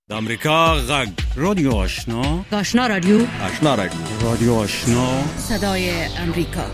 د امریکا غږ رادیو آشنا رادیو رادیو آشنا صدای امریکا.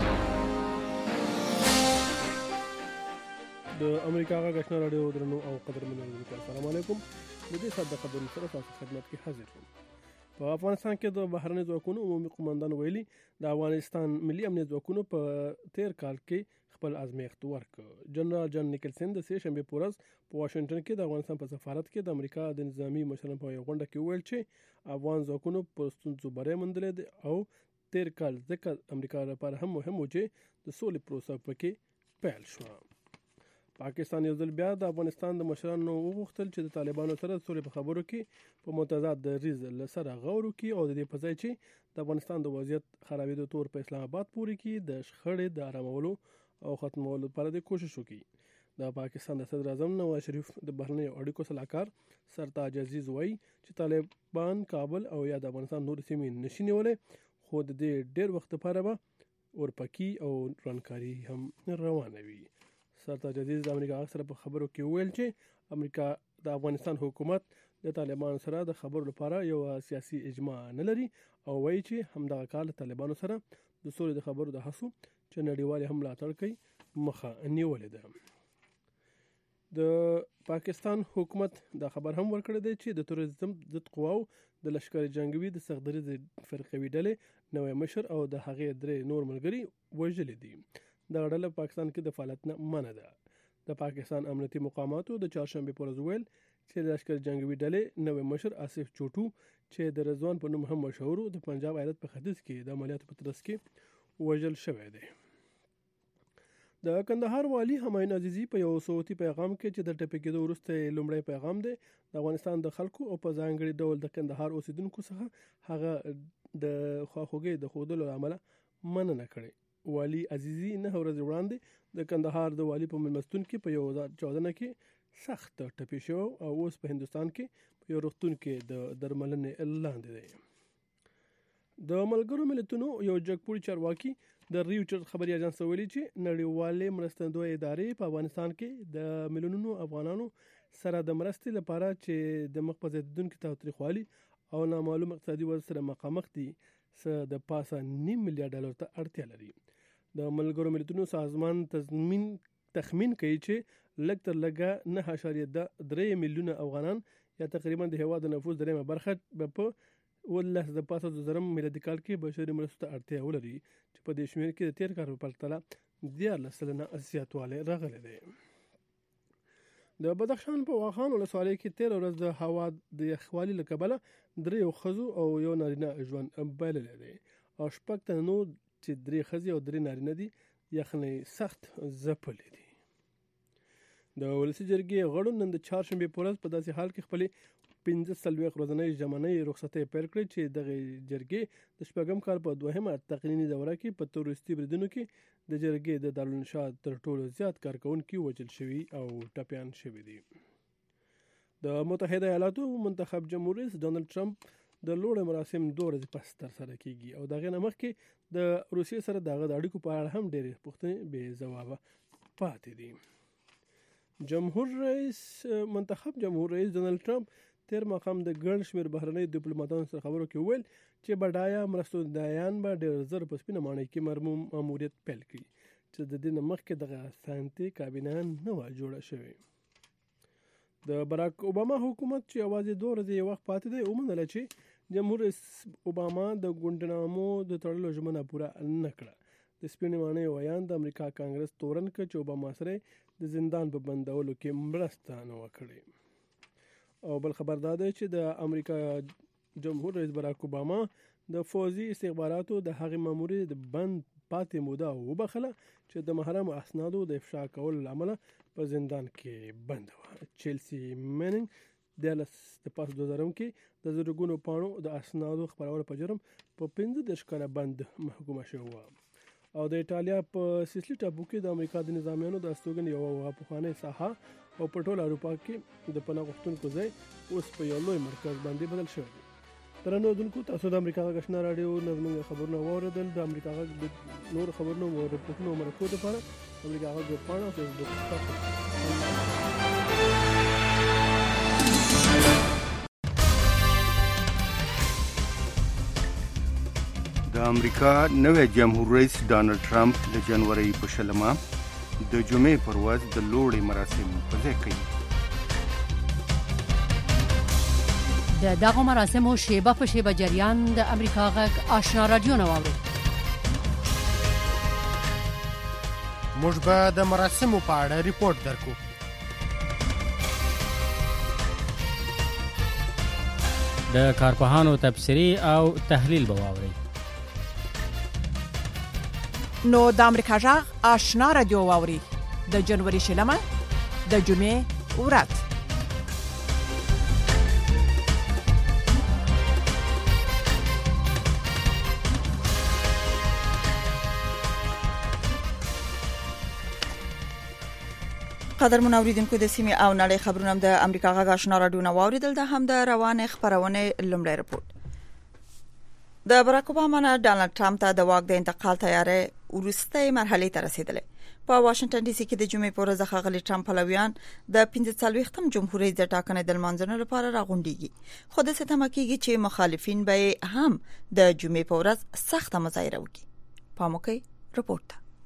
د امریکا غږ آشنا رادیو درنو او قدرمنو اوریدونکو السلام علیکم. د دې ساده خبرونو سره تاسو خدمت کې حاضر یم. په افغانستان کې د بهرنی ځواکونو عمومي قوماندان ویلي د افغانستان ملي امنیت ځواکونو په تیر کال کې خپل ازمایښت ورکړ. جنرال جان نیکلسن د سه شنبه په ورځ په واشنگټن کې د افغانستان په سفارت کې د امریکا د نظامی مشرانو په یو غونډه کې وویل چې افغان ځواکونو په ستونزو بری موندلې ده او تیر کال ځکه امریکا لپاره هم مهم و چې د سولې پروسه پکې پیل شو. پاکستان یو ځل بیا د افغانستان د مشرانو وغوښتل چې د طالبانو سره د سولې په خبرو کې په متضاد دریځ له سره غور وکړي او د دې په ځای چې د افغانستان د وضعیت خرابېدو تور په اسلام آباد پورې کې د شخړې د آرامولو او ختمولو لپاره د کوشش وکړي. د پاکستان د صدر اعظم نواز شریف د بهرنیو اړیکو صلاحکار سرتاج عزیز وایي چې طالبان کابل او یا د افغانستان نور سیمې نشي نیولای، خو د دې ډېر وخت لپاره به اورپکي او رانکاري هم روانه وي. سرتاج عزیز د امریکا سره په خبرو کې ویل چې امریکا د افغانستان حکومت د طالبانو سره د خبرو لپاره یو سیاسي اجماع نه لري او وایي چې همدغه کال طالبانو سره د سولې د خبرو د هڅو چې نړیوال هم ملاتړ کوي مخه نیولې ده. د پاکستان حکومت دا خبر هم ورکړی دی چې د تروریزم ضد قواو د لشکر جنگي د سختدریز فرقوي ډلې نوې مشر او د هغې درې نور ملګري وژلي دي. دا ډله پاکستان کې د فعالیت نه منع ده. د پاکستان امنیتي مقاماتو د چهارشنبه په ورځ ویل چې د لشکر جنگي ډلې نوې مشر آصف چوټو چې د رضوان په نوم هم مشهور د پنجاب ایالت په ختیځ کې د عملیاتو په ترڅ کې وژل شوی دی. د کندهار والی همایون عزیزی په یو صوتي پیغام کې چې د ټپي کېدو وروسته لومړی پیغام دی د افغانستان د خلکو او په ځانګړي ډول د کندهار اوسیدونکو څخه هغه د خواخوږۍ د ښودلو له امله مننه کړې. والی عزیزی نه ورځې وړاندې د کندهار د والی په مېلمستون کې په 2014 کې سخت ټپي شو او اوس په هندستان کې په یو روغتون کې د درملنې لاندې دی. د ملګرو ملتونو یو جګپوړي چارواکي د ریوټر خبري اژانس ویلي چې نړیوالې مرستندوی ادارې په افغانستان کې د میلیونونو افغانانو سره د مرستې لپاره چې د مخ په زیاتېدونکي تاوتریخوالي او نامعلوم اقتصادي وضع سره مخامخ دي څه د پاسه $9 میلیارډ ته اړتیا لري. د ملګرو ملتونو سازمان تخمین کوي چې لږ تر لږه 9.3 میلیونه افغانان یا تقریبا د هېواد د نفوس دریمه برخه په 2015 میلادي کال کې بشري مرستو ته اړتیا ولري چې په دې شمېر کې د تیر کال په پرتله 14% زیاتوالی راغلی دی. د بدخشان په واخان ولسوالۍ کې 13 ورځ د هوا د یخوالي له کبله 3 ښځو او یو نارینه ژوند بایللی دی او 6 تنه نور چې 3 ښځې او 3 نارینه دي یخنۍ سخت ځپلي دي. د ولسي جرګې غړو نن د چهارشنبې په ورځ په داسې حال کې خپلې 45 ورځنۍ ژمنۍ رخصتۍ پیل کړې چې دغه جرګې د شپږم کال په دوهمه تقنیني دوره کې په تروریستي بریدونو کې د جرګې د دارالانشا تر ټولو زیات کارکونکي وژل شوي او ټپیان شوي دي. د متحده ایالاتو منتخب جمهور رئیس ډونالد ټرمپ د لوړ مراسم 2 ورځې پس ترسره کیږي او دغه نه مخکې د روسیې سره دغه د اړیکو په اړه هم ډېرې پوښتنې بې ځوابه پاتې دي. منتخب جمهور رئیس ډونالد ټرمپ تیر ماښام د ګڼ شمېر بهرنۍ ډیپلوماتانو سره خبرو کې وویل چې بډایه مرستندویان به ډېر زر په سپینه ماڼۍ کې ماموریت پیل کړي چې د دې نه مخکې دغه سانتي کابینه نه وه جوړه شوې. د براک اوباما حکومت چې یوازې 2 ورځې وخت پاتې دی ومنله چې جمهور رئیس اوباما د ګوانټانامو د تړلو ژمنه پوره نه کړه. د سپینې ماڼۍ ویان د امریکا کانګرس تورن کړ چې اوباما سره د زندان په بندولو کې مرسته نه وکړي. او بل خبر دا دی چې د امریکا جمهور رئیس براک اوباما د فوزي استخباراتو د هغې مامورې د بند پاتې موده وبخله چې د محرم اسنادو د افشا کولو له امله په زندان کې بند وه. چیلسي میننګ د 2000 کې د زرګونو پاڼو د اسنادو خپرولو په جرم په 15 کاله بند محکومه شوې وه. او د ایټالیا په سیسلی ټاپو کې د امریکا د نظامیانو د استوګنې یوه پخوانۍ ساحه او په ټول اروپا کې د پناه غوښتونکو ځای اوس په یو لوی مرکز باندې بدل شوی دی. درنو اوریدونکو، تاسو د امریکا غږ آشنا راډیو نظمونږ خبرونه واورېدل. د امریکا غږ د نور خبرونو او رپورټونو او مرکو لپاره امریکا غږ پاڼه فیسبوک د امریکا نوی جمهور رئیس ډانلډ ټرمپ د جنوري په 20 د جمعې پر ورځ د لوړې مراسم په ځای کوي. د دغه مراسمو شیبه په شیبه جریان د امریکا غږ آشنا رادیو نه واوري. موږ به د مراسمو په اړه ریپورت درکو. د کارپوهانو تبصرې او تحلیل به واورئ. نو د امریکا غږ آشنا رادیو واوري د جنوري 20 د جمعې ورځ. قدرمن اوریدونکو د سیمې او نړۍ خبرونه د امریکا غږ آشنا رادیو نه واوریدل. د هم د روانه خبرونه لومړی رپورت. د براک اوباما نه ډانلډ ټرمپ ته د واک د انتقال تیارې ورسته مرحله ته رسیدلې. په واشنگټن ډي سي کې د جمعې په ورځ ښاغلي ټرمپ پلویان د 45م جمهوریت د ټاکنې د لمانځنې لپاره راغونډيږي. خو د ستم کېږي چې مخالفین به هم د جمعې په ورځ سخت مظاهره وکړي. پاموکي رپورت.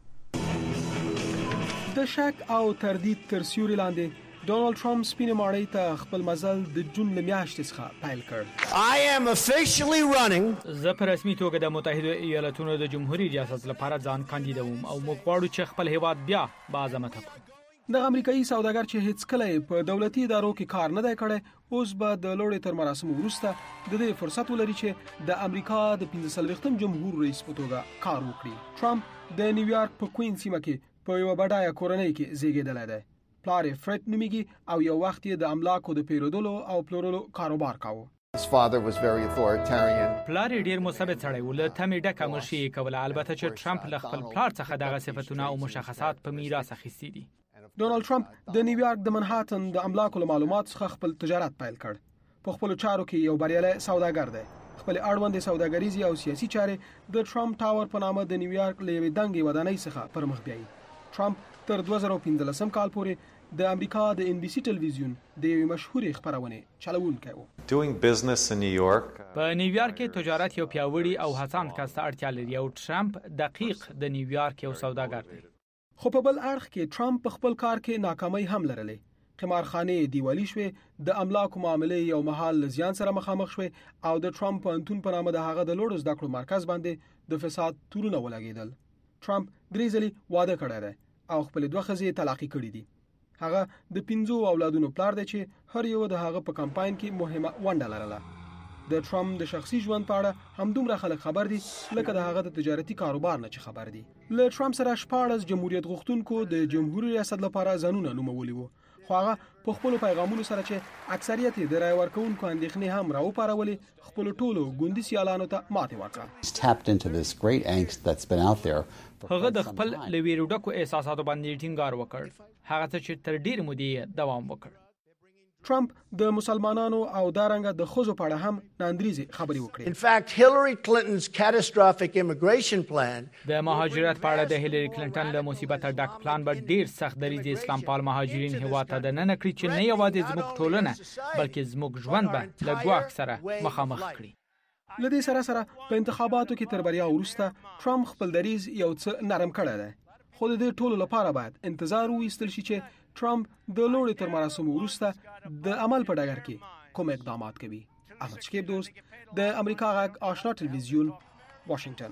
د شک او تردید تر سیوري لاندې ډونالد ټرمپ سپینې ماڼۍ ته خپل مزل د جون له میاشتې څخه پیل کړ. I am officially running. زه په رسمي توګه د متحده ایالاتونو د جمهوریت ریاست لپاره ځان کاندیدوم او موږ غواړو چې خپل هیواد بیا باعظمت کړو. د امریکایي سوداګر چې هیڅ کله په دولتي ادارو کې کار نه دی کړی، اوس به د لوړې تر مراسم وروسته د دې فرصت ولري چې د امریکا د 45م جمهور رئیس په توګه کار وکړي. ټرمپ د نیویارک په کوین سیمه کې په یو بډایه کورنۍ کې زیږیدلی دی. پلار یې فرید نومیږي او یو وخت یې د املاکو د پیرودلو او پلورلو کاروبار کاوه. His father was very authoritarian. پلار یې ډیر مثبت سړی و، له تمې ډکه مشي یې کوله. البته چې ټرمپ له خپل پلار څخه دغه صفتونه او مشخصات په میراث اخیستي دي. ډونالد ټرمپ د نیویارک د منهاتن د املاکو له معلومات څخه خپل تجارت پیل کړ. په خپل چارو کې یو بریالی سوداګر دی. خپل اړوند سوداګریزي او سیاسي چارې د ټرمپ ټاور په نامه د نیویارک له یوې دنګې ودانۍ څخه پر مخ بیایي. ټرمپ تر 2015 کال پورې د امریکا د ان بي سي ټلویزیون د یوې مشهورې خبرونه چلوونکی و. Doing business in New York. په نیویارک کې تجارت یو پیاوړی او هڅاند کس ته اړتیا لري او ټرمپ دقیق د نیویارک یو سوداګر دی. خو په بل اړخ کې ټرمپ په خپل کار کې ناکامۍ هم لرلې. قمارخانه دیوالی شوې، د املاکو معاملې یو مهال زیان سره مخامخ شوې او د ټرمپ پوهنتون په نامه د هغه د لوړو زده کړو مرکز باندې د فساد تورونه ولګېدل. ټرمپ درې ځلې واده کړی دی او خپل دوه ښځې طلاقې کړې دي. هغه د 5 اولادونو پلار دی چې هر یو د هغه په کمپاین کې مهمه ونډه لرله. د ټرمپ د شخصي ژوند په اړه همدومره خلک خبر دي لکه د هغه د تجارتي کاروبار نه چې خبر دي. له ټرمپ سره 14 جمهوریت غوښتونکو د جمهوریت ریاست لپاره ځانونه نومولي وو. خو هغه په خپل پیغامونو سره چې اکثریت د رای ورکوونکو اندېښنې هم راوپارولې، خپل ټولو ګوندي سیالانو ته ماتې ورکړه. هغه د خپل لویرو ډکو احساساتو باندې ټینګار وکړ، هغه څه چې تر ډیر مودې دوام وکړ. ټرمپ د مسلمانانو او دارنګه د خوځو په اړه هم ناندریزي خبرې وکړې. In fact, Hillary Clinton's catastrophic immigration plan د مهاجرت په اړه د هیلری کلینټن له مصیبت ډک پلان به ډیر سخت دریځ اسلام پال مهاجرین هیواد ته نه نکړي چې نه یوازې زموږ ټولنه بلکې زموږ ژوند به له ګواښ سره مخامخ کړي. لدې سره په انتخاباتو کې تر بریا وروسته ټرمپ خپل دریځ یو څه نرم کړی دی. خو د دې ټولو لپاره باید انتظار وایستل شي چې ټرمپ د لوړې تر مراسمو وروسته د عمل په ډګر کې کوم اقدامات کوي. احمد شکیب دوست، د امریکا غږ آشنا ټلویزیون، واشنگټن.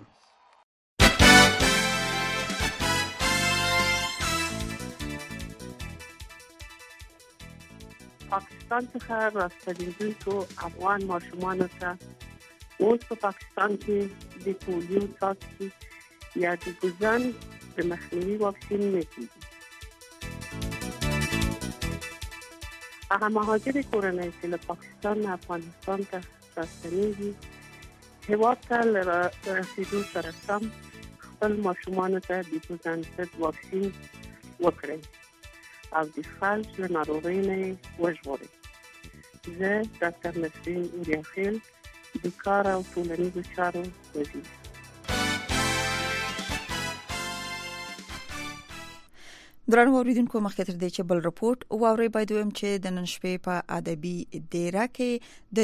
پاکستان څخه راستنېدونکو افغان ماشومانو ته اوس په پاکستان کې د پولیو څاڅکي یا د ګوزن د مخنیوي واکسین نه کېږي. هغه مهاجر کورنۍ چې له پاکستان نه افغانستان ته راستنېږي، هېواد ته له رسېدو سره سم خپل ماشومانو ته د ګوزن ضد واکسین وکړي او د فلج له ناروغۍ نه وژغوري. زه ډاکټر نسرین اوریاخیل، د کار او ټولنیزو چارو وزیر. درنو اوریدونکو، مخکې تر دې چې بل رپورت واورئ، باید وایم چې د نن شپې په ادبي دیره کې د